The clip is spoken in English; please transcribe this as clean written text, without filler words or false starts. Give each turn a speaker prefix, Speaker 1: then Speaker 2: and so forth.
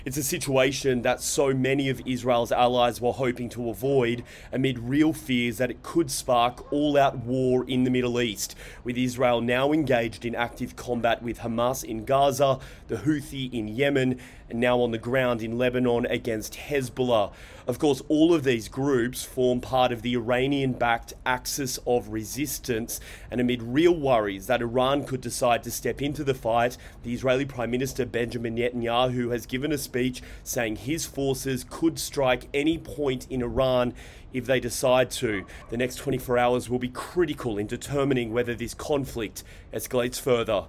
Speaker 1: It's a situation that so many of Israel's allies were hoping to avoid amid real fears that it could spark all-out war in the Middle East, with Israel now engaged in active combat with Hamas in Gaza, the Houthi in Yemen, and now on the ground in Lebanon against Hezbollah. Of course, all of these groups form part of the Iranian-backed Axis of Resistance, and amid real worries that Iran could decide to step into the fight, the Israeli Prime Minister Benjamin Netanyahu has given a speech saying his forces could strike any point in Iran if they decide to. The next 24 hours will be critical in determining whether this conflict escalates further.